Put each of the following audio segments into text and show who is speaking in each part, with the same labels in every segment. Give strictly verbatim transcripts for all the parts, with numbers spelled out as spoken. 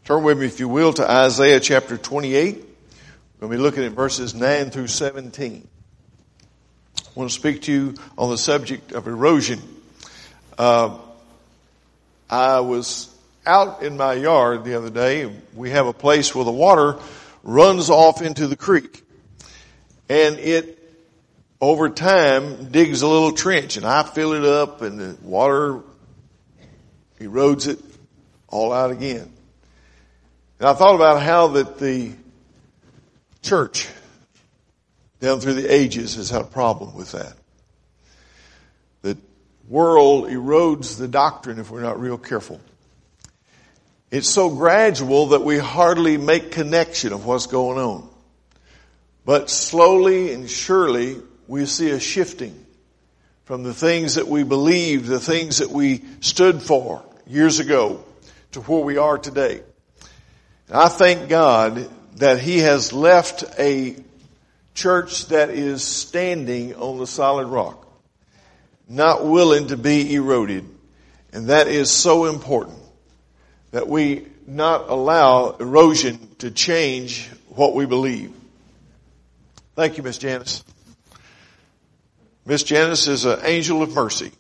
Speaker 1: Turn with me, if you will, to Isaiah chapter twenty-eight. We're going to be looking at verses nine through seventeen. I want to speak to you on the subject of erosion. Uh, I was out in my yard the other day. We have a place where the water runs off into the creek. And it, over time, digs a little trench. And I fill it up and the water erodes it all out again. And I thought about how that the church down through the ages has had a problem with that. The world erodes the doctrine if we're not real careful. It's so gradual that we hardly make connection of what's going on. But slowly and surely we see a shifting from the things that we believed, the things that we stood for years ago to where we are today. And I thank God that He has left a church that is standing on the solid rock, not willing to be eroded. And that is so important, that we not allow erosion to change what we believe. Thank you, Miss Janice. Miss Janice is an angel of mercy.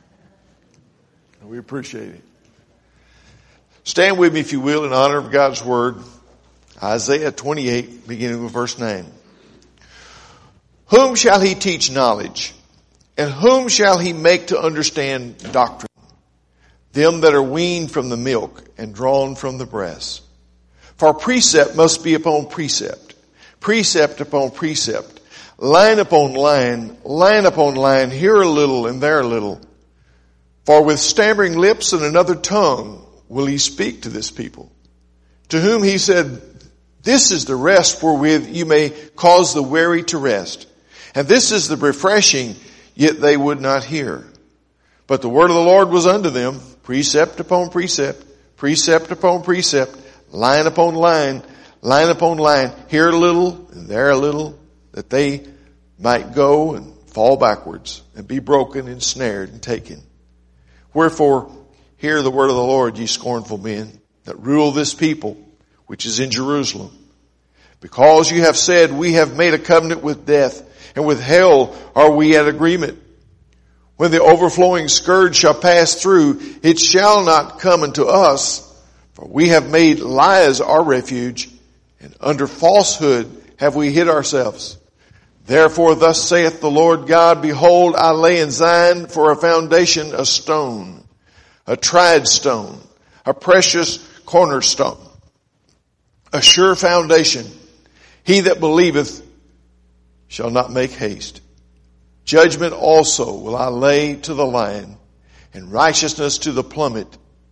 Speaker 1: We appreciate it. Stand with me, if you will, in honor of God's Word. Isaiah twenty-eight, beginning with verse nine. Whom shall He teach knowledge? And whom shall He make to understand doctrine? Them that are weaned from the milk and drawn from the breast. For precept must be upon precept, precept upon precept, line upon line, line upon line, here a little and there a little. For with stammering lips and another tongue will He speak to this people, to whom He said, this is the rest wherewith you may cause the weary to rest. And this is the refreshing, yet they would not hear. But the word of the Lord was unto them, precept upon precept, precept upon precept, line upon line, line upon line, here a little and there a little, that they might go and fall backwards and be broken and snared and taken. Wherefore, hear the word of the Lord, ye scornful men that rule this people, which is in Jerusalem. Because you have said, we have made a covenant with death, and with hell are we at agreement. When the overflowing scourge shall pass through, it shall not come unto us, for we have made lies our refuge, and under falsehood have we hid ourselves. Therefore thus saith the Lord God, behold, I lay in Zion for a foundation a stone, a tried stone, a precious cornerstone, a sure foundation. He that believeth shall not make haste. Judgment also will I lay to the lion, and righteousness to the plummet.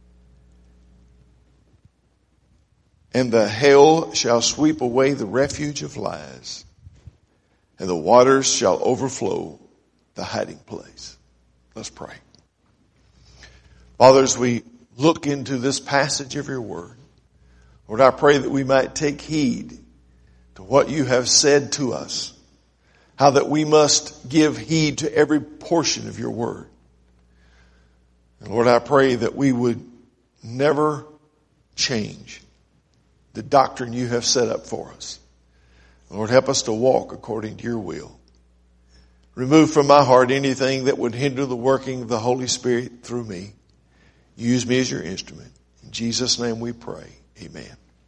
Speaker 1: And the hail shall sweep away the refuge of lies, and the waters shall overflow the hiding place. Let's pray. Father, as we look into this passage of your word, Lord, I pray that we might take heed to what you have said to us, how that we must give heed to every portion of your word. And Lord, I pray that we would never change the doctrine you have set up for us. Lord, help us to walk according to your will. Remove from my heart anything that would hinder the working of the Holy Spirit through me. Use me as your instrument. In Jesus' name we pray. Amen.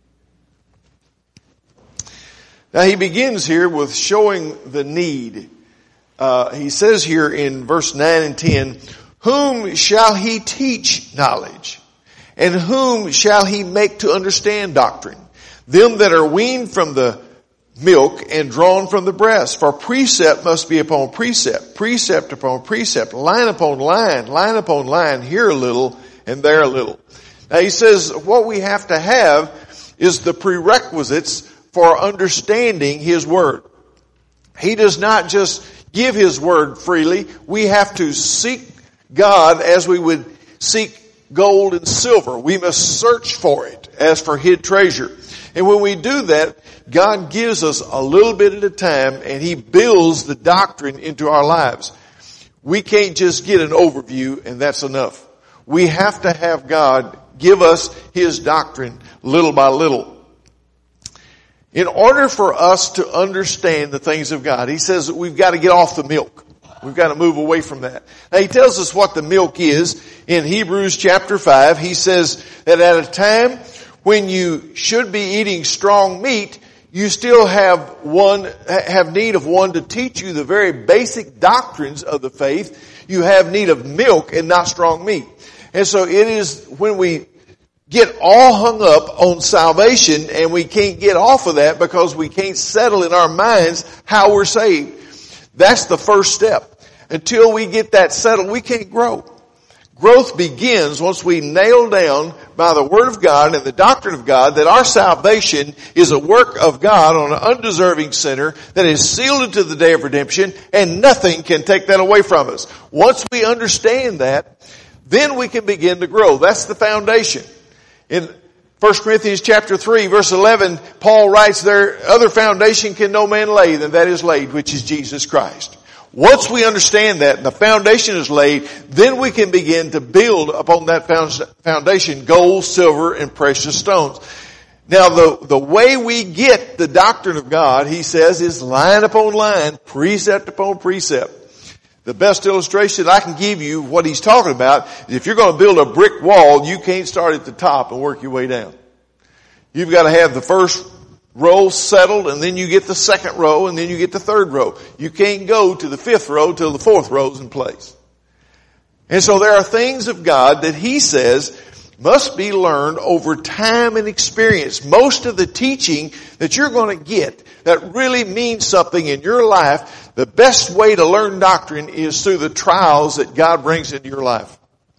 Speaker 1: Now he begins here with showing the need. Uh, he says here in verse nine and ten, whom shall He teach knowledge? And whom shall He make to understand doctrine? Them that are weaned from the milk and drawn from the breast. For precept must be upon precept, precept upon precept, line upon line, line upon line, here a little and there a little. Now he says what we have to have is the prerequisites for understanding His word. He does not just give His word freely. We have to seek God as we would seek gold and silver. We must search for it as for hid treasure. And when we do that, God gives us a little bit at a time, and He builds the doctrine into our lives. We can't just get an overview and that's enough. We have to have God give us His doctrine little by little. In order for us to understand the things of God, He says that we've got to get off the milk. We've got to move away from that. Now He tells us what the milk is in Hebrews chapter five. He says that at a time when you should be eating strong meat, you still have one, have need of one to teach you the very basic doctrines of the faith. You have need of milk and not strong meat. And so it is when we get all hung up on salvation and we can't get off of that because we can't settle in our minds how we're saved. That's the first step. Until we get that settled, we can't grow. Growth begins once we nail down by the Word of God and the doctrine of God that our salvation is a work of God on an undeserving sinner that is sealed into the day of redemption, and nothing can take that away from us. Once we understand that, then we can begin to grow. That's the foundation. In First Corinthians chapter three verse eleven, Paul writes, "There other foundation can no man lay than that is laid, which is Jesus Christ." Once we understand that and the foundation is laid, then we can begin to build upon that foundation gold, silver, and precious stones. Now the, the way we get the doctrine of God, he says, is line upon line, precept upon precept. The best illustration I can give you of what he's talking about is if you're going to build a brick wall, you can't start at the top and work your way down. You've got to have the first row settled, and then you get the second row, and then you get the third row. You can't go to the fifth row till the fourth row's in place. And so there are things of God that he says must be learned over time and experience. Most of the teaching that you're going to get that really means something in your life, the best way to learn doctrine is through the trials that God brings into your life.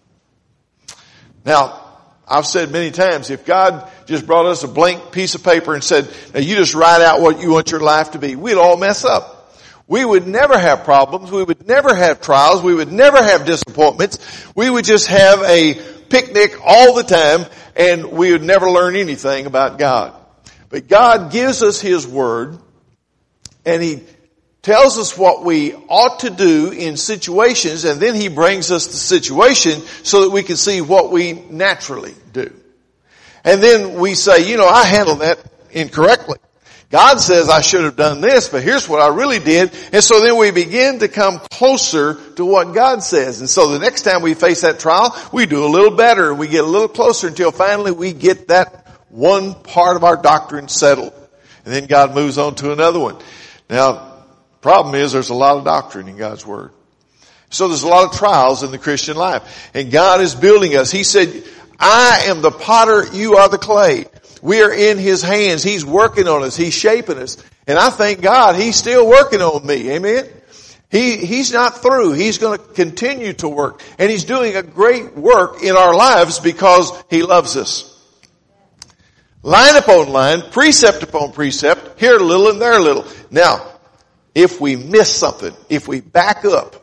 Speaker 1: Now, I've said many times, if God just brought us a blank piece of paper and said, now you just write out what you want your life to be, we'd all mess up. We would never have problems. We would never have trials. We would never have disappointments. We would just have a picnic all the time, and we would never learn anything about God. But God gives us His Word, and He tells us what we ought to do in situations, and then He brings us the situation so that we can see what we naturally do. And then we say, you know, I handled that incorrectly. God says I should have done this, but here's what I really did. And so then we begin to come closer to what God says. And so the next time we face that trial, we do a little better. We get a little closer until finally we get that one part of our doctrine settled. And then God moves on to another one. Now, problem is there's a lot of doctrine in God's Word. So there's a lot of trials in the Christian life. And God is building us. He said, I am the potter, you are the clay. We are in His hands. He's working on us. He's shaping us. And I thank God He's still working on me. Amen. He, He's not through. He's going to continue to work. And He's doing a great work in our lives because He loves us. Line upon line, precept upon precept, here a little and there a little. Now, if we miss something, if we back up,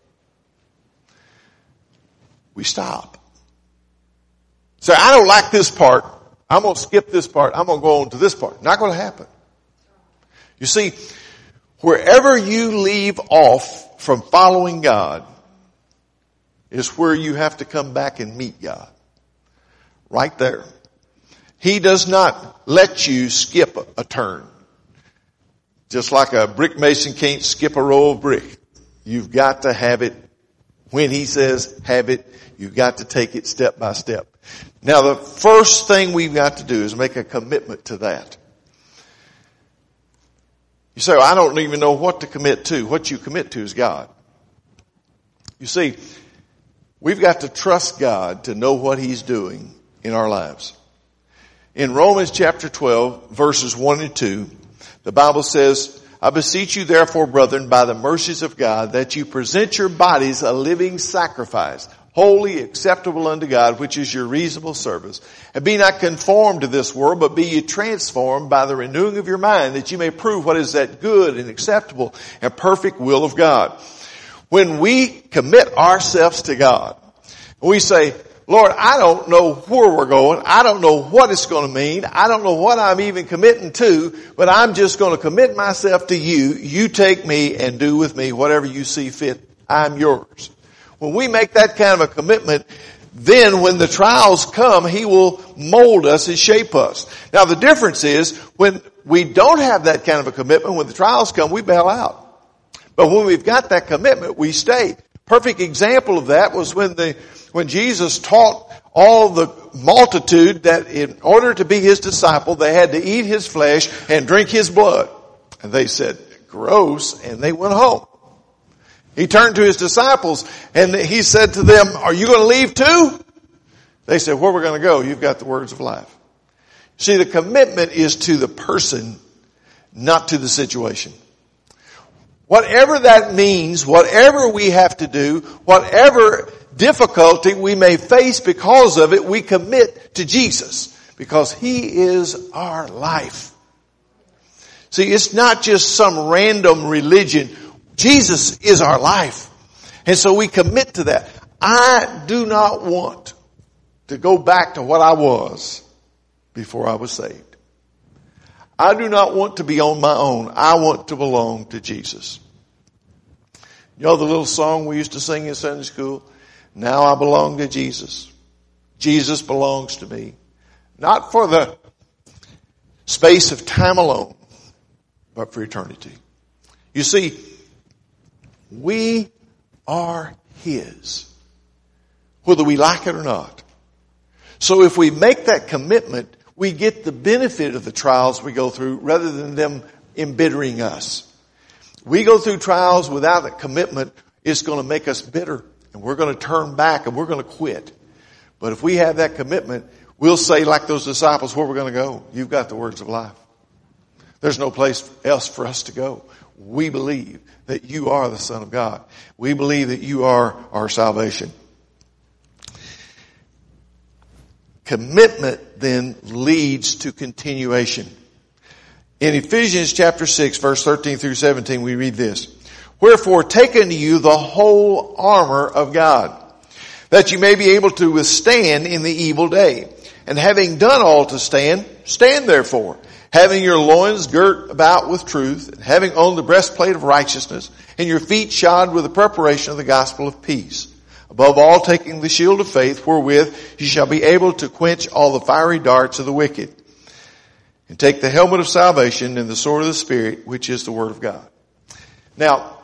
Speaker 1: we stop. Say, I don't like this part. I'm going to skip this part. I'm going to go on to this part. Not going to happen. You see, wherever you leave off from following God is where you have to come back and meet God. Right there. He does not let you skip a, a turn. Just like a brick mason can't skip a row of brick. You've got to have it when He says have it. You've got to take it step by step. Now the first thing we've got to do is make a commitment to that. You say, well, I don't even know what to commit to. What you commit to is God. You see, we've got to trust God to know what He's doing in our lives. In Romans chapter twelve, verses one and two, the Bible says, I beseech you therefore, brethren, by the mercies of God, that you present your bodies a living sacrifice, holy, acceptable unto God, which is your reasonable service. And be not conformed to this world, but be ye transformed by the renewing of your mind, that you may prove what is that good and acceptable and perfect will of God. When we commit ourselves to God, we say, Lord, I don't know where we're going. I don't know what it's going to mean. I don't know what I'm even committing to, but I'm just going to commit myself to you. You take me and do with me whatever you see fit. I'm yours. When we make that kind of a commitment, then when the trials come, He will mold us and shape us. Now the difference is when we don't have that kind of a commitment, when the trials come, we bail out. But when we've got that commitment, we stay. Perfect example of that was when the, when Jesus taught all the multitude that in order to be His disciple, they had to eat His flesh and drink His blood. And they said, gross, and they went home. He turned to His disciples and He said to them, are you going to leave too? They said, where are we going to go? You've got the words of life. See, the commitment is to the person, not to the situation. Whatever that means, whatever we have to do, whatever difficulty we may face because of it, we commit to Jesus because He is our life. See, it's not just some random religion. Jesus is our life. And so we commit to that. I do not want to go back to what I was before I was saved. I do not want to be on my own. I want to belong to Jesus. You know the little song we used to sing in Sunday school? Now I belong to Jesus. Jesus belongs to me. Not for the space of time alone, but for eternity. You see, we are His, whether we like it or not. So if we make that commitment, we get the benefit of the trials we go through rather than them embittering us. We go through trials without a commitment, it's going to make us bitter and we're going to turn back and we're going to quit. But if we have that commitment, we'll say like those disciples, where we're going to go. You've got the words of life. There's no place else for us to go. We believe that You are the Son of God. We believe that You are our salvation. Commitment then leads to continuation. In Ephesians chapter six, verse thirteen through seventeen, we read this. Wherefore take unto you the whole armor of God, that you may be able to withstand in the evil day. And having done all to stand, stand therefore, having your loins girt about with truth, and having on the breastplate of righteousness, and your feet shod with the preparation of the gospel of peace. Above all, taking the shield of faith, wherewith you shall be able to quench all the fiery darts of the wicked. And take the helmet of salvation and the sword of the Spirit, which is the Word of God. Now,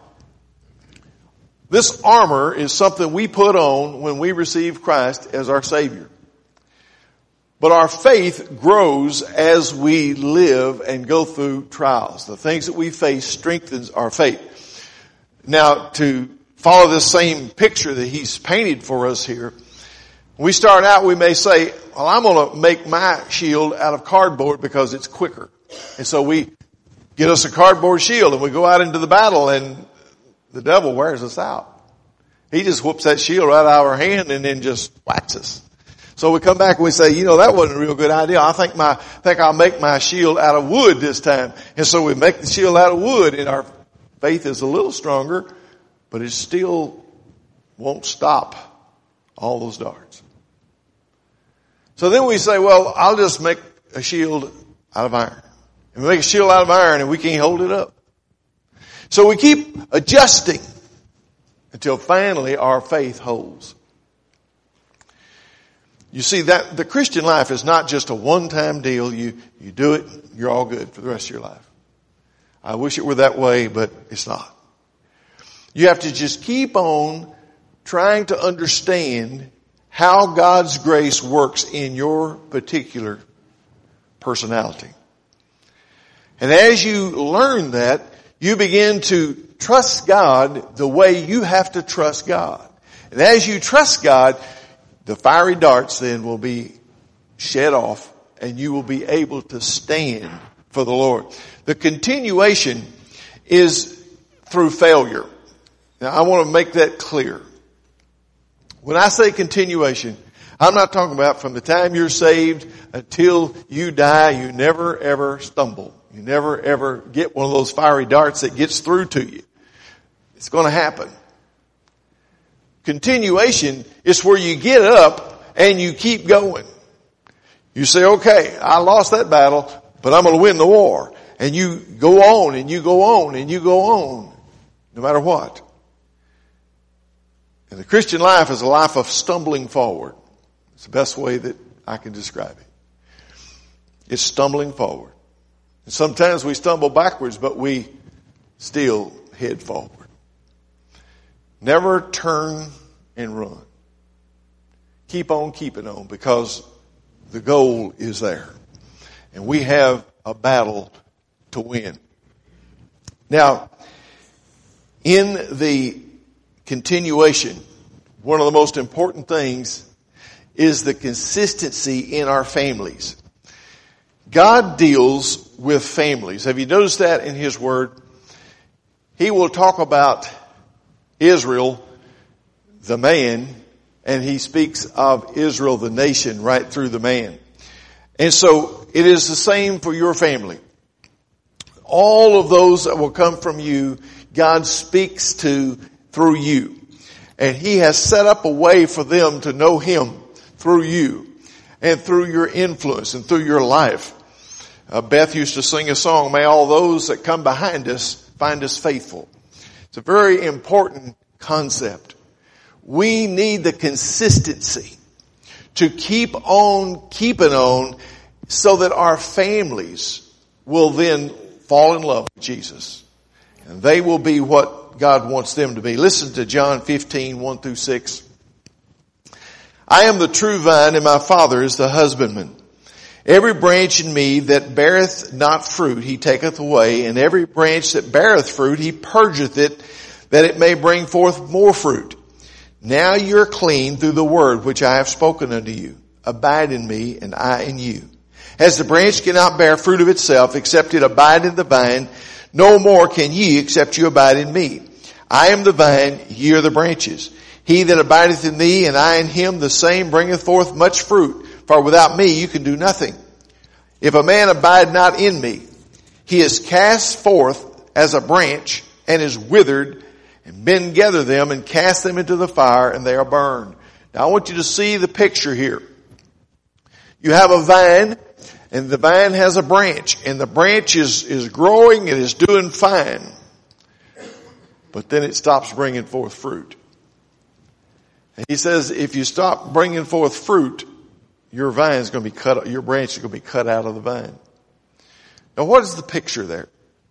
Speaker 1: this armor is something we put on when we receive Christ as our Savior. But our faith grows as we live and go through trials. The things that we face strengthens our faith. Now, to follow this same picture that He's painted for us here, when we start out, we may say, well, I'm going to make my shield out of cardboard because it's quicker. And so we get us a cardboard shield and we go out into the battle and the devil wears us out. He just whoops that shield right out of our hand and then just whacks us. So we come back and we say, you know, that wasn't a real good idea. I think my, I think I'll make my shield out of wood this time. And so we make the shield out of wood and our faith is a little stronger, but it still won't stop all those darts. So then we say, well, I'll just make a shield out of iron. And we make a shield out of iron and we can't hold it up. So we keep adjusting until finally our faith holds. You see, that the Christian life is not just a one-time deal. You, you do it, you're all good for the rest of your life. I wish it were that way, but it's not. You have to just keep on trying to understand how God's grace works in your particular personality. And as you learn that, you begin to trust God the way you have to trust God. And as you trust God, the fiery darts then will be shed off and you will be able to stand for the Lord. The continuation is through failure. Now I want to make that clear. When I say continuation, I'm not talking about from the time you're saved until you die, you never ever stumble. You never ever get one of those fiery darts that gets through to you. It's going to happen. Continuation is where you get up and you keep going. You say, okay, I lost that battle, but I'm going to win the war. And you go on and you go on and you go on, no matter what. And the Christian life is a life of stumbling forward. It's the best way that I can describe it. It's stumbling forward. And sometimes we stumble backwards, but we still head forward. Never turn and run. Keep on keeping on, because the goal is there. And we have a battle to win. Now, in the continuation, one of the most important things is the consistency in our families. God deals with families. Have you noticed that in His Word? He will talk about Israel, the man, and He speaks of Israel, the nation, right through the man. And so it is the same for your family. All of those that will come from you, God speaks to through you. And He has set up a way for them to know Him through you and through your influence and through your life. Uh, Beth used to sing a song, "May all those that come behind us find us faithful." It's a very important concept. We need the consistency to keep on keeping on so that our families will then fall in love with Jesus. And they will be what God wants them to be. Listen to John fifteen, one through six. "I am the true vine, and my Father is the husbandman. Every branch in me that beareth not fruit, He taketh away, and every branch that beareth fruit, He purgeth it, that it may bring forth more fruit. Now you're clean through the word which I have spoken unto you. Abide in me, and I in you. As the branch cannot bear fruit of itself, except it abide in the vine, no more can ye, except you abide in me. I am the vine, ye are the branches. He that abideth in me, and I in him, the same bringeth forth much fruit. For without me you can do nothing. If a man abide not in me, he is cast forth as a branch, and is withered, and men gather them and cast them into the fire, and they are burned." Now I want you to see the picture here. You have a vine, and the vine has a branch, and the branch is, is growing and is doing fine. But then it stops bringing forth fruit. And He says, if you stop bringing forth fruit, your vine is going to be cut, your branch is going to be cut out of the vine. Now what is the picture there?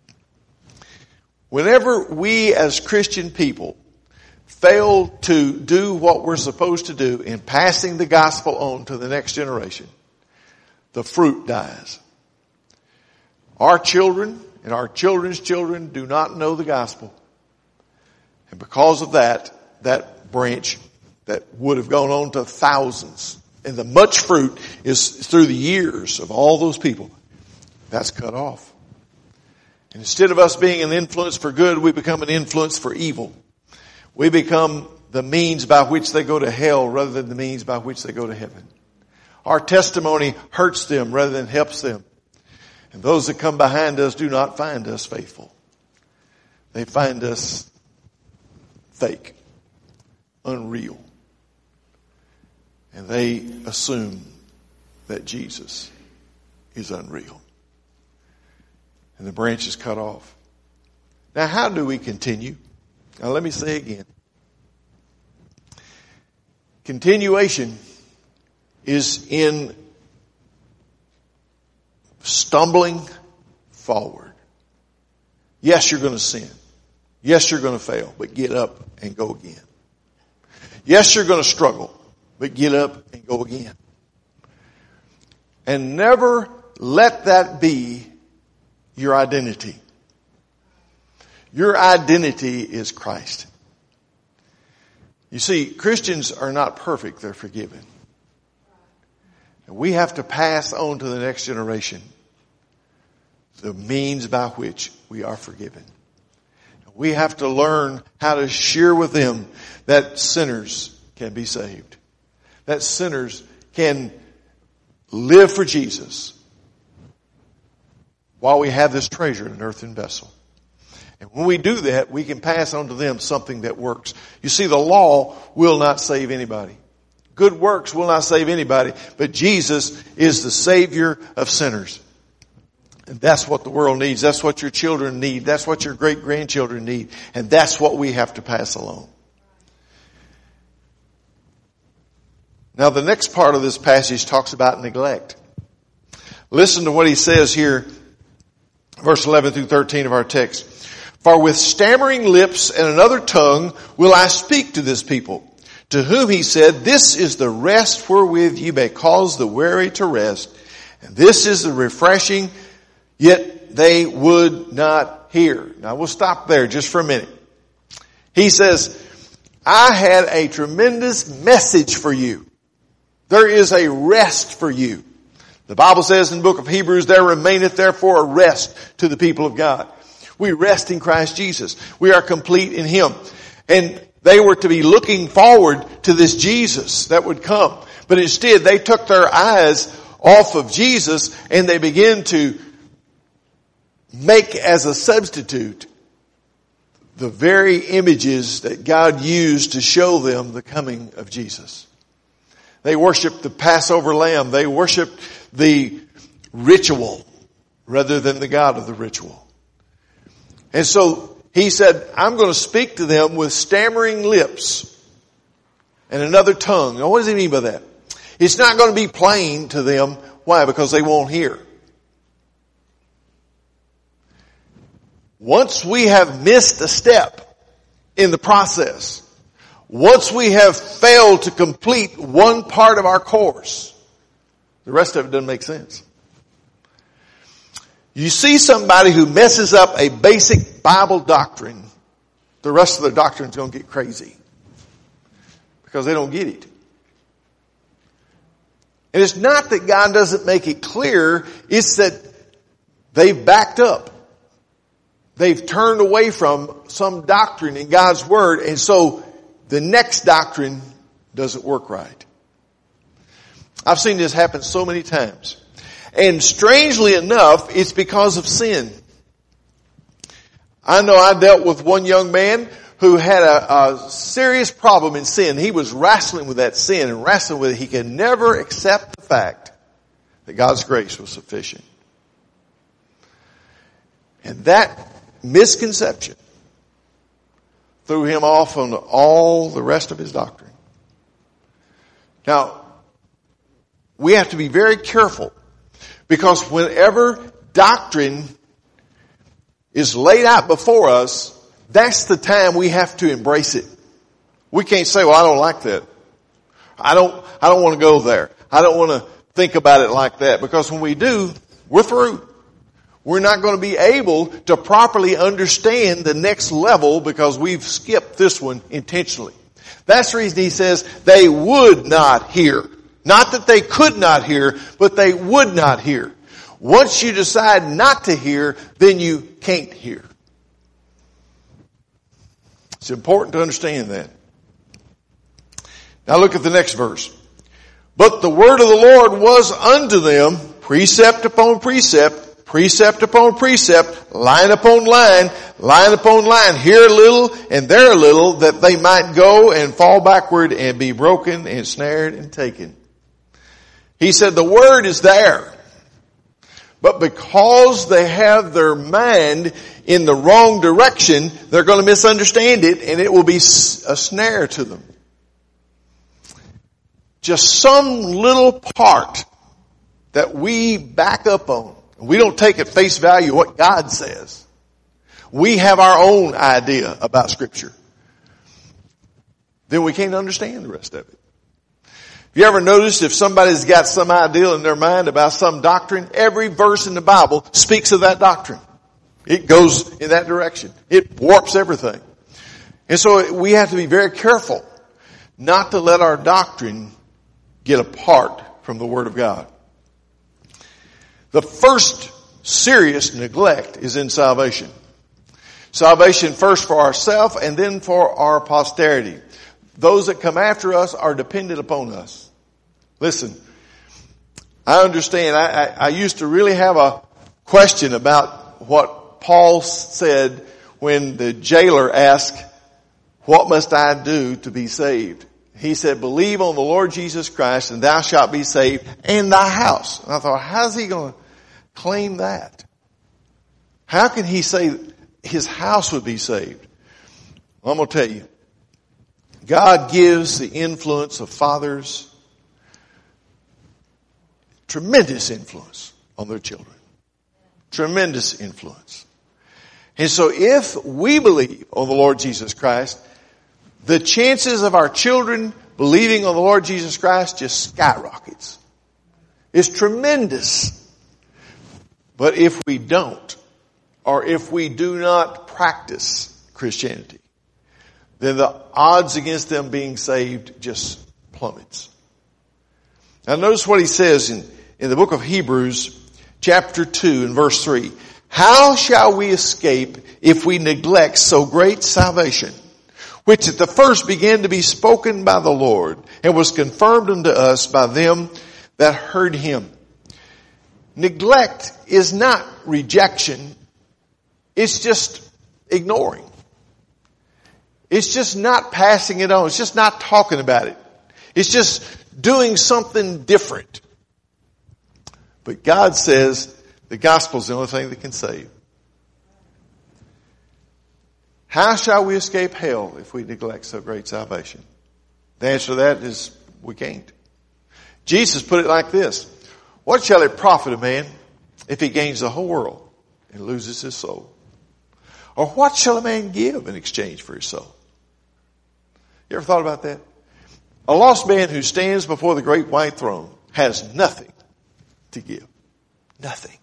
Speaker 1: Whenever we as Christian people fail to do what we're supposed to do in passing the gospel on to the next generation, the fruit dies. Our children and our children's children do not know the gospel. And because of that, that branch that would have gone on to thousands, and the much fruit is through the years of all those people, that's cut off. And instead of us being an influence for good, we become an influence for evil. We become the means by which they go to hell rather than the means by which they go to heaven. Our testimony hurts them rather than helps them. And those that come behind us do not find us faithful. They find us fake, unreal. And they assume that Jesus is unreal. And the branch is cut off. Now how do we continue? Now let me say again. Continuation is in stumbling forward. Yes, you're going to sin. Yes, you're going to fail, but get up and go again. Yes, you're going to struggle, but get up and go again. And never let that be your identity. Your identity is Christ. You see, Christians are not perfect, they're forgiven. And we have to pass on to the next generation the means by which we are forgiven. We have to learn how to share with them that sinners can be saved. That sinners can live for Jesus while we have this treasure in an earthen vessel. And when we do that, we can pass on to them something that works. You see, the law will not save anybody. Good works will not save anybody, but Jesus is the Savior of sinners. And that's what the world needs. That's what your children need. That's what your great-grandchildren need. And that's what we have to pass along. Now the next part of this passage talks about neglect. Listen to what he says here, verse eleven through thirteen of our text. For with stammering lips and another tongue will I speak to this people, to whom he said, this is the rest wherewith you may cause the weary to rest, and this is the refreshing, yet they would not hear. Now we'll stop there just for a minute. He says, I had a tremendous message for you. There is a rest for you. The Bible says in the book of Hebrews, there remaineth therefore a rest to the people of God. We rest in Christ Jesus. We are complete in Him. And they were to be looking forward to this Jesus that would come. But instead, they took their eyes off of Jesus and they began to make as a substitute the very images that God used to show them the coming of Jesus. They worshiped the Passover lamb. They worshiped the ritual rather than the God of the ritual. And so he said, I'm going to speak to them with stammering lips and another tongue. Now what does he mean by that? It's not going to be plain to them. Why? Because they won't hear. Once we have missed a step in the process, once we have failed to complete one part of our course, the rest of it doesn't make sense. You see somebody who messes up a basic Bible doctrine, the rest of the doctrine is going to get crazy because they don't get it. And it's not that God doesn't make it clear, it's that they've backed up. They've turned away from some doctrine in God's Word, and so the next doctrine doesn't work right. I've seen this happen so many times. And strangely enough, it's because of sin. I know I dealt with one young man who had a, a serious problem in sin. He was wrestling with that sin and wrestling with it. He could never accept the fact that God's grace was sufficient. And that misconception threw him off on all the rest of his doctrine. Now, we have to be very careful, because whenever doctrine is laid out before us, that's the time we have to embrace it. We can't say, well, I don't like that. I don't, I don't want to go there. I don't want to think about it like that. Because when we do, we're through. We're not going to be able to properly understand the next level because we've skipped this one intentionally. That's the reason he says they would not hear. Not that they could not hear, but they would not hear. Once you decide not to hear, then you can't hear. It's important to understand that. Now look at the next verse. But the word of the Lord was unto them precept upon precept, precept upon precept, line upon line, line upon line, here a little and there a little, that they might go and fall backward and be broken and snared and taken. He said the word is there, but because they have their mind in the wrong direction, they're going to misunderstand it and it will be a snare to them. Just some little part that we back up on. We don't take at face value what God says. We have our own idea about Scripture. Then we can't understand the rest of it. Have you ever noticed if somebody's got some idea in their mind about some doctrine, every verse in the Bible speaks of that doctrine. It goes in that direction. It warps everything. And so we have to be very careful not to let our doctrine get apart from the Word of God. The first serious neglect is in salvation. Salvation first for ourselves and then for our posterity. Those that come after us are dependent upon us. Listen, I understand. I, I, I used to really have a question about what Paul said when the jailer asked, what must I do to be saved? He said, believe on the Lord Jesus Christ and thou shalt be saved and thy house. And I thought, how's he going to claim that? How can he say his house would be saved? Well, I'm going to tell you. God gives the influence of fathers tremendous influence on their children. Tremendous influence. And so if we believe on the Lord Jesus Christ, the chances of our children believing on the Lord Jesus Christ just skyrockets. It's tremendous. But if we don't, or if we do not practice Christianity, then the odds against them being saved just plummets. Now notice what he says in, in the book of Hebrews, chapter two and verse three. How shall we escape if we neglect so great salvation, which at the first began to be spoken by the Lord and was confirmed unto us by them that heard him? Neglect is not rejection. It's just ignoring. It's just not passing it on. It's just not talking about it. It's just doing something different. But God says the gospel is the only thing that can save. How shall we escape hell if we neglect so great salvation? The answer to that is we can't. Jesus put it like this. What shall it profit a man if he gains the whole world and loses his soul? Or what shall a man give in exchange for his soul? You ever thought about that? A lost man who stands before the great white throne has nothing to give. Nothing.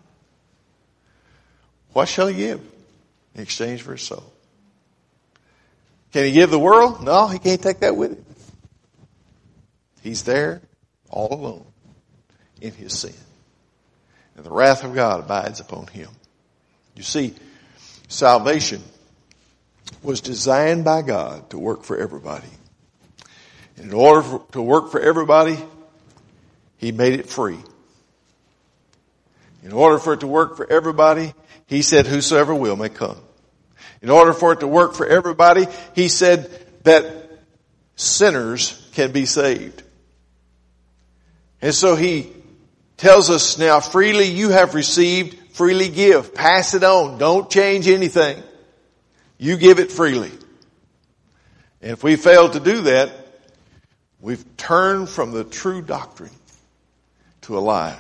Speaker 1: What shall he give in exchange for his soul? Can he give the world? No, he can't take that with him. He's there all alone in his sin. And the wrath of God abides upon him. You see, salvation was designed by God to work for everybody. And in order for, to work for everybody, he made it free. In order for it to work for everybody, he said, whosoever will may come. In order for it to work for everybody, he said that sinners can be saved. And so he tells us now, freely you have received, freely give. Pass it on. Don't change anything. You give it freely. And if we fail to do that, we've turned from the true doctrine to a lie.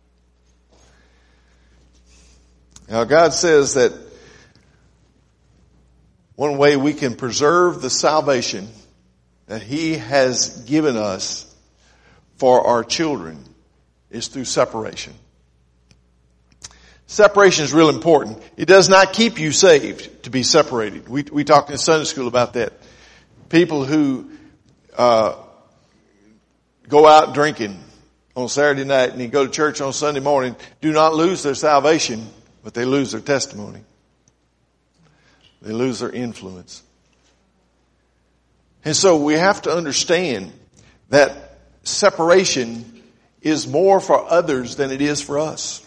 Speaker 1: Now God says that one way we can preserve the salvation that he has given us for our children is through separation. Separation is real important. It does not keep you saved to be separated. We, we talked in Sunday school about that. People who uh, go out drinking on Saturday night and they go to church on Sunday morning do not lose their salvation, but they lose their testimony. They lose their influence. And so we have to understand that separation is more for others than it is for us.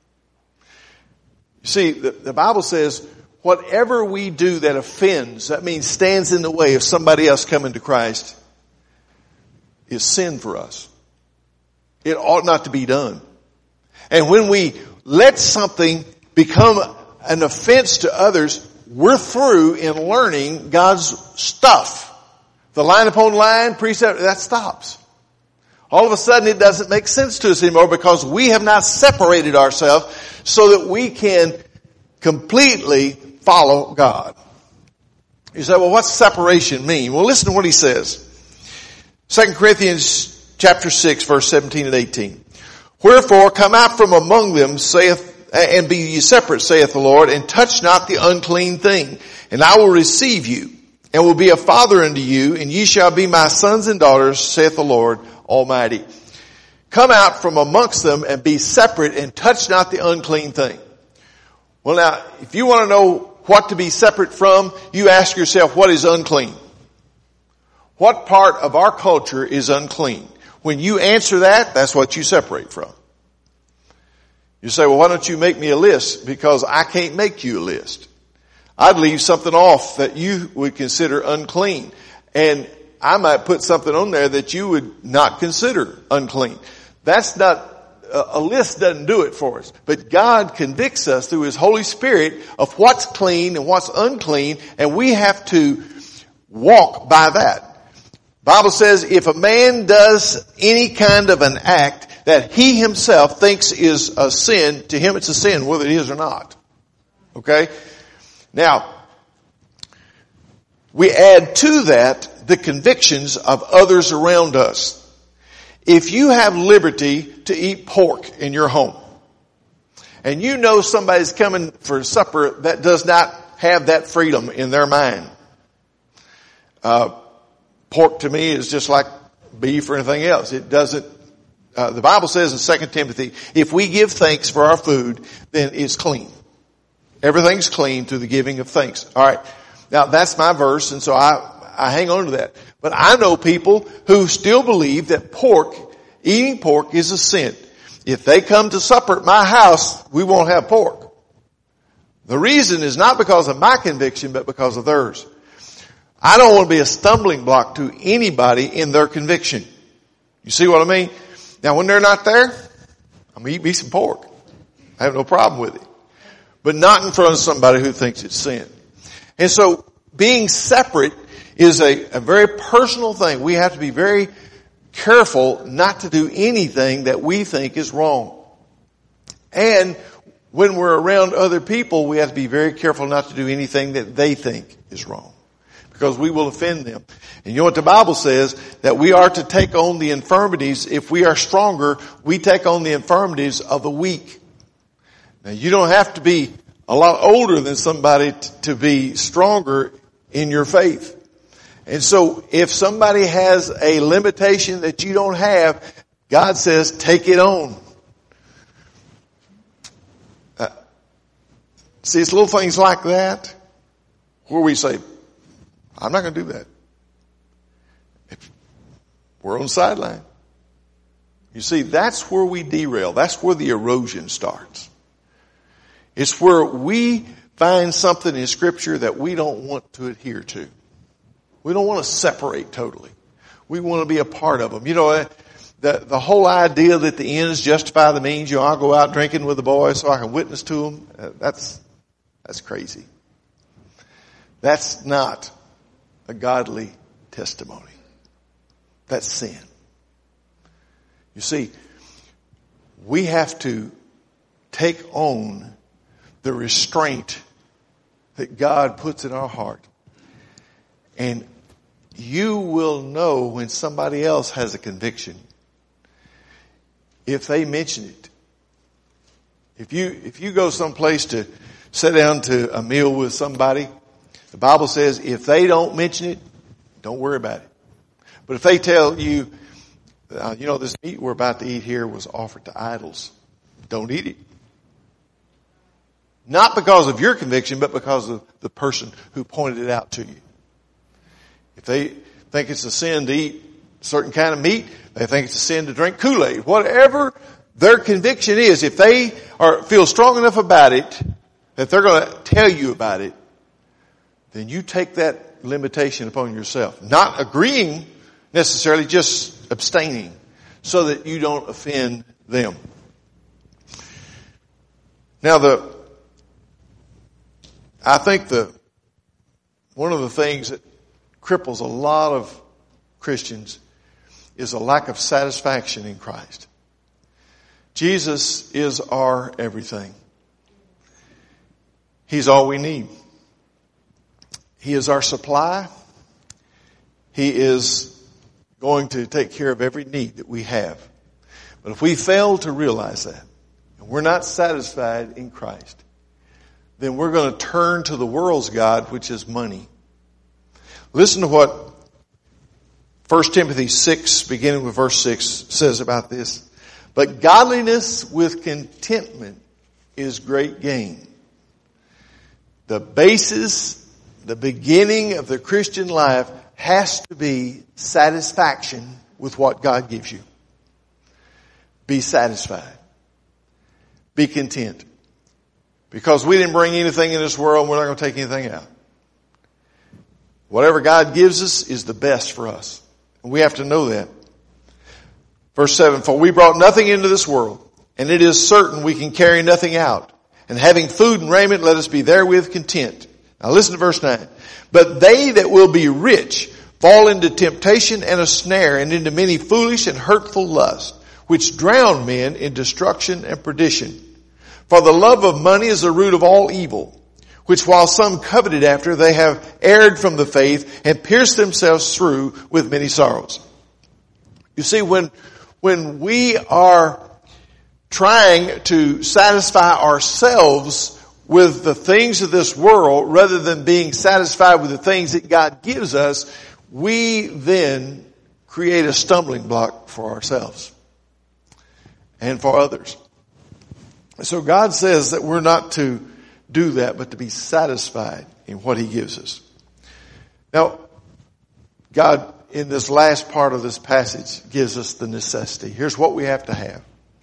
Speaker 1: You see, the, the Bible says, whatever we do that offends, that means stands in the way of somebody else coming to Christ, is sin for us. It ought not to be done. And when we let something become an offense to others, we're through in learning God's stuff. The line upon line, precept, that stops. All of a sudden it doesn't make sense to us anymore because we have not separated ourselves so that we can completely follow God. You say, well, what's separation mean? Well, listen to what he says. Second Corinthians chapter six, verse seventeen and eighteen. Wherefore come out from among them, saith, and be ye separate, saith the Lord, and touch not the unclean thing. And I will receive you, and will be a father unto you, and ye shall be my sons and daughters, saith the Lord Almighty. Come out from amongst them and be separate and touch not the unclean thing. Well now, if you want to know what to be separate from, you ask yourself, what is unclean? What part of our culture is unclean? When you answer that, that's what you separate from. You say, well, why don't you make me a list? Because I can't make you a list. I'd leave something off that you would consider unclean. And I might put something on there that you would not consider unclean. That's not, a list doesn't do it for us. But God convicts us through His Holy Spirit of what's clean and what's unclean, and we have to walk by that. The Bible says if a man does any kind of an act that he himself thinks is a sin, to him it's a sin, whether it is or not. Okay? Now, we add to that the convictions of others around us. If you have liberty to eat pork in your home, and you know somebody's coming for supper that does not have that freedom in their mind, uh, pork to me is just like beef or anything else. It doesn't, uh, the Bible says in Second Timothy, if we give thanks for our food, then it's clean. Everything's clean through the giving of thanks. All right. Now that's my verse, and so I, I hang on to that. But I know people who still believe that pork, eating pork is a sin. If they come to supper at my house, we won't have pork. The reason is not because of my conviction, but because of theirs. I don't want to be a stumbling block to anybody in their conviction. You see what I mean? Now when they're not there, I'm going to eat me some pork. I have no problem with it. But not in front of somebody who thinks it's sin. And so being separate is a, a very personal thing. We have to be very careful not to do anything that we think is wrong. And when we're around other people, we have to be very careful not to do anything that they think is wrong, because we will offend them. And you know what the Bible says? That we are to take on the infirmities. If we are stronger, we take on the infirmities of the weak. Now you don't have to be a lot older than somebody t- to be stronger in your faith. And so if somebody has a limitation that you don't have, God says take it on. Uh, see, it's little things like that where we say, I'm not going to do that. We're on the sideline. You see, that's where we derail. That's where the erosion starts. It's where we find something in Scripture that we don't want to adhere to. We don't want to separate totally. We want to be a part of them. You know, the, the whole idea that the ends justify the means, you know, I'll go out drinking with the boys so I can witness to them, uh, that's, that's crazy. That's not a godly testimony. That's sin. You see, we have to take on the restraint that God puts in our heart. And you will know when somebody else has a conviction if they mention it. If you, if you go someplace to sit down to a meal with somebody, the Bible says if they don't mention it, don't worry about it. But if they tell you, uh, you know, this meat we're about to eat here was offered to idols, don't eat it. Not because of your conviction, but because of the person who pointed it out to you. If they think it's a sin to eat a certain kind of meat, they think it's a sin to drink Kool-Aid. Whatever their conviction is, if they are feel strong enough about it that they're going to tell you about it, then you take that limitation upon yourself. Not agreeing necessarily, just abstaining so that you don't offend them. Now the, I think the, one of the things that cripples a lot of Christians is a lack of satisfaction in Christ. Jesus is our everything. He's all we need. He is our supply. He is going to take care of every need that we have. But if we fail to realize that, and we're not satisfied in Christ, then we're going to turn to the world's God, which is money. Listen to what First Timothy six, beginning with verse six, says about this. But godliness with contentment is great gain. The basis, the beginning of the Christian life has to be satisfaction with what God gives you. Be satisfied. Be content. Because we didn't bring anything in this world, we're not going to take anything out. Whatever God gives us is the best for us. And we have to know that. Verse seven, for we brought nothing into this world, and it is certain we can carry nothing out. And having food and raiment, let us be therewith content. Now listen to verse nine. But they that will be rich fall into temptation and a snare, and into many foolish and hurtful lusts, which drown men in destruction and perdition. For the love of money is the root of all evil, which while some coveted after, they have erred from the faith and pierced themselves through with many sorrows. You see, when, when we are trying to satisfy ourselves with the things of this world rather than being satisfied with the things that God gives us, we then create a stumbling block for ourselves and for others. So God says that we're not to do that, but to be satisfied in what He gives us. Now, God, in this last part of this passage, gives us the necessity. Here's what we have to have.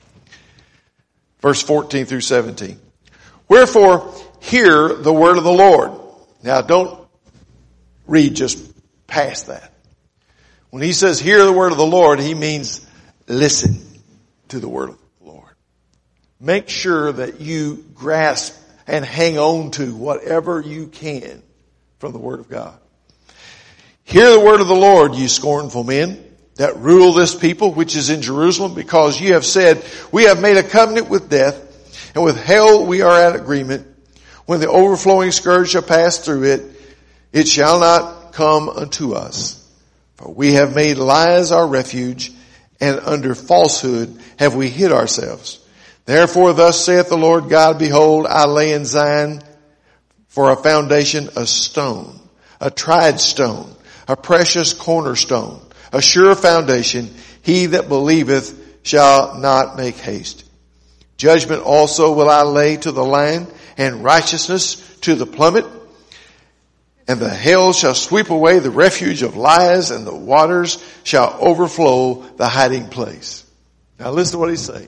Speaker 1: Verse fourteen through seventeen. Wherefore, hear the word of the Lord. Now, don't read just past that. When He says hear the word of the Lord, He means listen to the word of the Lord. Make sure that you grasp and hang on to whatever you can from the word of God. Hear the word of the Lord, you scornful men that rule this people which is in Jerusalem, because you have said, we have made a covenant with death, and with hell we are at agreement. When the overflowing scourge shall pass through it, it shall not come unto us. For we have made lies our refuge, and under falsehood have we hid ourselves. Therefore thus saith the Lord God, behold, I lay in Zion for a foundation a stone, a tried stone, a precious cornerstone, a sure foundation. He that believeth shall not make haste. Judgment also will I lay to the land, and righteousness to the plummet. And the hail shall sweep away the refuge of lies, and the waters shall overflow the hiding place. Now listen to what he's saying.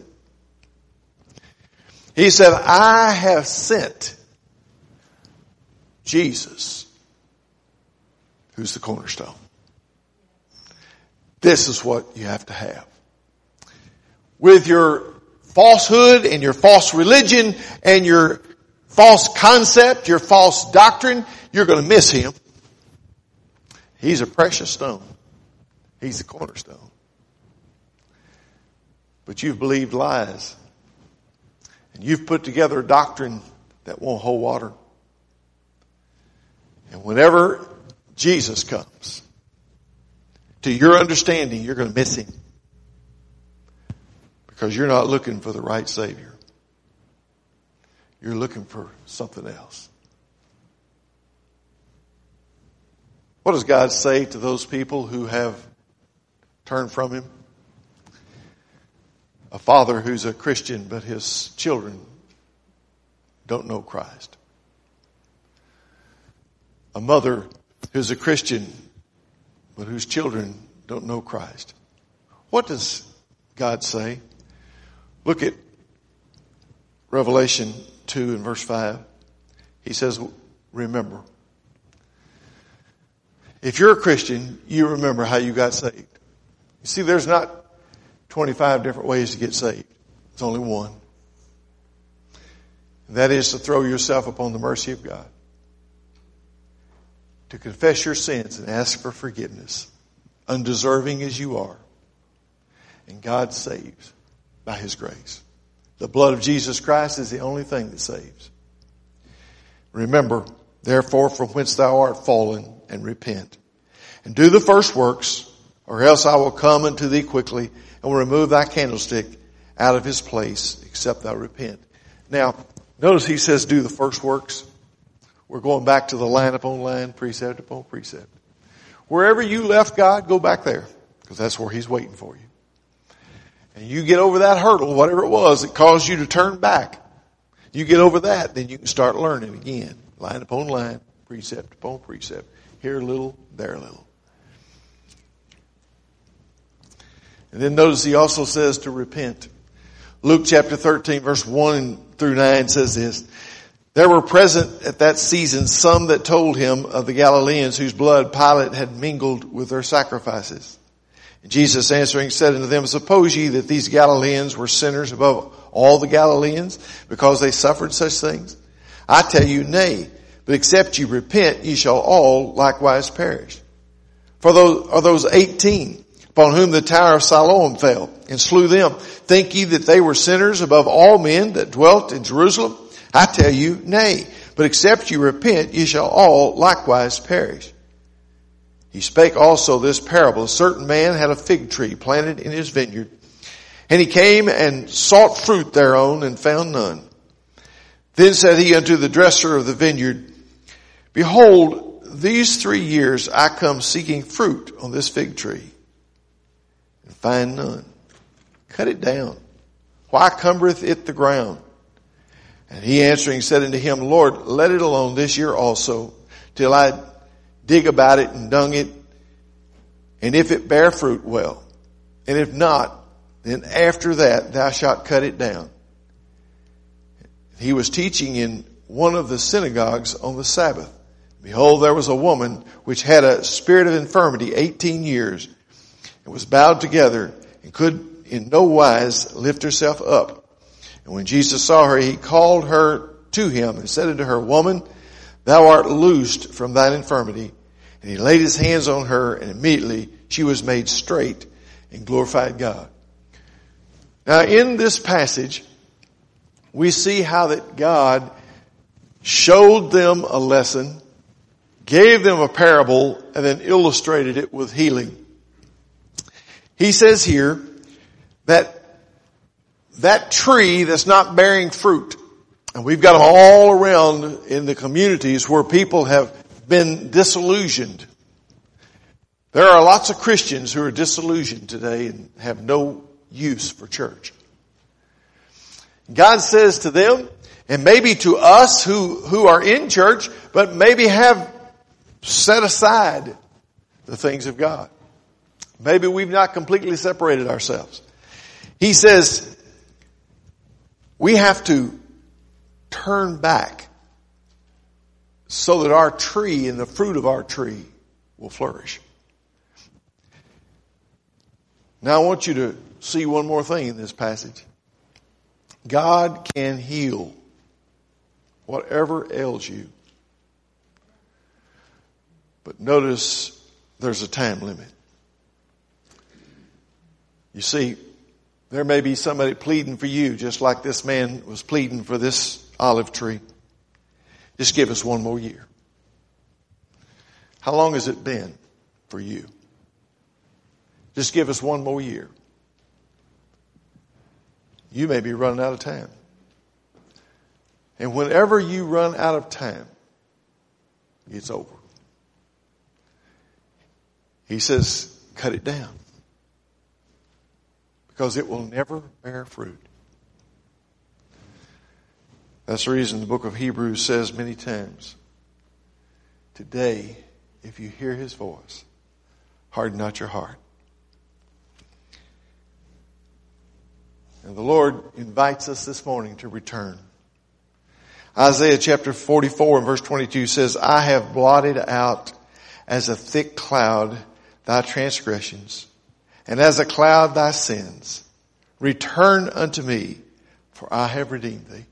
Speaker 1: He said, I have sent Jesus, who's the cornerstone. This is what you have to have. With your falsehood and your false religion and your false concept, your false doctrine, you're going to miss Him. He's a precious stone. He's the cornerstone. But you've believed lies. And you've put together a doctrine that won't hold water. And whenever Jesus comes, to your understanding, you're going to miss Him. Because you're not looking for the right Savior. You're looking for something else. What does God say to those people who have turned from Him? A father who's a Christian, but his children don't know Christ. A mother who's a Christian, but whose children don't know Christ. What does God say? Look at Revelation two and verse five. He says, remember. If you're a Christian, you remember how you got saved. You see, there's not twenty-five different ways to get saved. There's only one. And that is to throw yourself upon the mercy of God. To confess your sins and ask for forgiveness, undeserving as you are. And God saves by His grace. The blood of Jesus Christ is the only thing that saves. Remember, therefore, from whence thou art fallen, and repent. And do the first works, or else I will come unto thee quickly, and will remove thy candlestick out of his place, except thou repent. Now, notice he says do the first works. We're going back to the line upon line, precept upon precept. Wherever you left God, go back there, because that's where He's waiting for you. And you get over that hurdle, whatever it was that caused you to turn back. You get over that, then you can start learning again. Line upon line, precept upon precept. Here a little, there a little. And then notice he also says to repent. Luke chapter thirteen verse one through nine says this. There were present at that season some that told him of the Galileans whose blood Pilate had mingled with their sacrifices. And Jesus answering said unto them, suppose ye that these Galileans were sinners above all the Galileans because they suffered such things? I tell you, nay, but except you repent, ye shall all likewise perish. For those are those eighteen upon whom the tower of Siloam fell, and slew them. Think ye that they were sinners above all men that dwelt in Jerusalem? I tell you, nay. But except you repent, ye shall all likewise perish. He spake also this parable. A certain man had a fig tree planted in his vineyard, and he came and sought fruit thereon, and found none. Then said he unto the dresser of the vineyard, Behold, these three years I come seeking fruit on this fig tree, and find none. Cut it down. Why cumbereth it the ground? And he answering said unto him, Lord, let it alone this year also, till I dig about it and dung it, and if it bear fruit, well. And if not, then after that thou shalt cut it down. He was teaching in one of the synagogues on the Sabbath. Behold, there was a woman which had a spirit of infirmity eighteen years, and was bowed together, and could in no wise lift herself up. And when Jesus saw her, he called her to him, and said unto her, Woman, thou art loosed from thine infirmity. And he laid his hands on her, and immediately she was made straight, and glorified God. Now in this passage, we see how that God showed them a lesson, gave them a parable, and then illustrated it with healing. He says here that that tree that's not bearing fruit, and we've got them all around in the communities where people have been disillusioned. There are lots of Christians who are disillusioned today and have no use for church. God says to them, and maybe to us who, who are in church, but maybe have set aside the things of God. Maybe we've not completely separated ourselves. He says, we have to turn back so that our tree and the fruit of our tree will flourish. Now I want you to see one more thing in this passage. God can heal whatever ails you. But notice there's a time limit. You see, there may be somebody pleading for you, just like this man was pleading for this olive tree. Just give us one more year. How long has it been for you? Just give us one more year. You may be running out of time. And whenever you run out of time, it's over. He says, cut it down. Because it will never bear fruit. That's the reason the book of Hebrews says many times, today, if you hear his voice, harden not your heart. And the Lord invites us this morning to return. Isaiah chapter forty-four and verse twenty-two says, I have blotted out as a thick cloud thy transgressions, and as a cloud thy sins. Return unto me, for I have redeemed thee.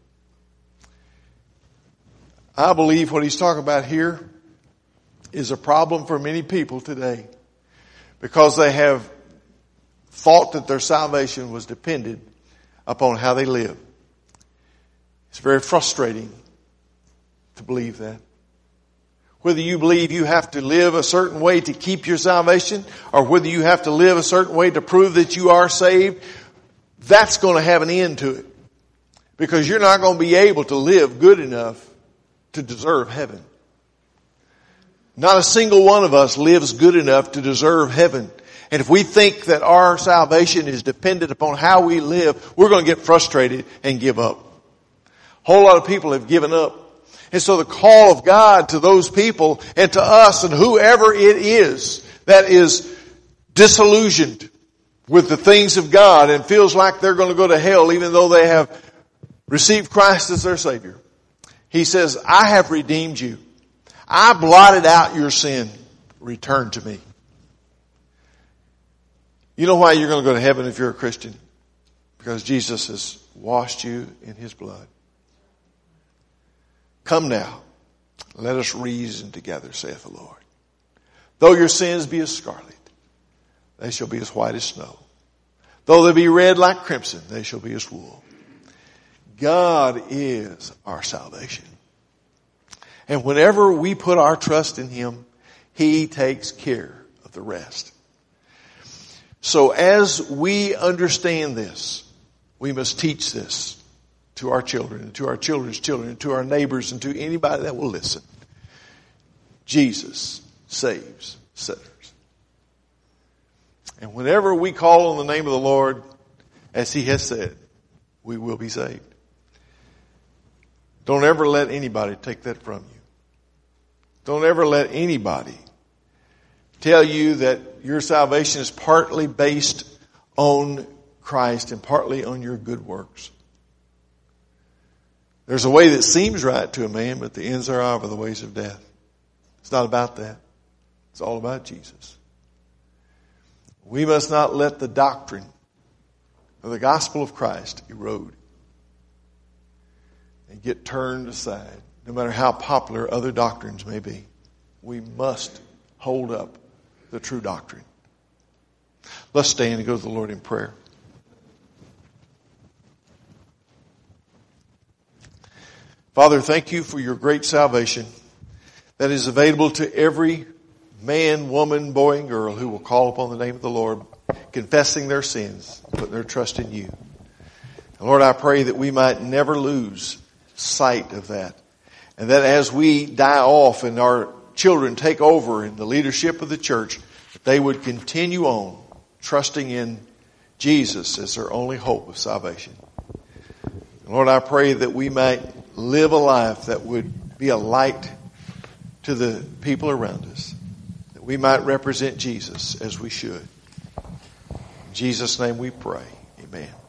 Speaker 1: I believe what he's talking about here is a problem for many people today, because they have thought that their salvation was dependent upon how they live. It's very frustrating to believe that. Whether you believe you have to live a certain way to keep your salvation, or whether you have to live a certain way to prove that you are saved, that's going to have an end to it. Because you're not going to be able to live good enough to deserve heaven. Not a single one of us lives good enough to deserve heaven. And if we think that our salvation is dependent upon how we live, we're going to get frustrated and give up. A whole lot of people have given up. And so the call of God to those people and to us and whoever it is that is disillusioned with the things of God and feels like they're going to go to hell even though they have received Christ as their Savior. He says, I have redeemed you. I blotted out your sin. Return to me. You know why you're going to go to heaven if you're a Christian? Because Jesus has washed you in his blood. Come now, let us reason together, saith the Lord. Though your sins be as scarlet, they shall be as white as snow. Though they be red like crimson, they shall be as wool. God is our salvation. And whenever we put our trust in Him, He takes care of the rest. So as we understand this, we must teach this to our children, and to our children's children, and to our neighbors, and to anybody that will listen. Jesus saves sinners. And whenever we call on the name of the Lord, as He has said, we will be saved. Don't ever let anybody take that from you. Don't ever let anybody tell you that your salvation is partly based on Christ and partly on your good works. There's a way that seems right to a man, but the ends thereof are the ways of death. It's not about that. It's all about Jesus. We must not let the doctrine of the gospel of Christ erode and get turned aside, no matter how popular other doctrines may be. We must hold up the true doctrine. Let's stand and go to the Lord in prayer. Father, thank you for your great salvation that is available to every man, woman, boy, and girl who will call upon the name of the Lord, confessing their sins, putting their trust in you. And Lord, I pray that we might never lose sight of that. And that as we die off and our children take over in the leadership of the church, that they would continue on trusting in Jesus as their only hope of salvation. And Lord, I pray that we might live a life that would be a light to the people around us. That we might represent Jesus as we should. In Jesus' name we pray. Amen.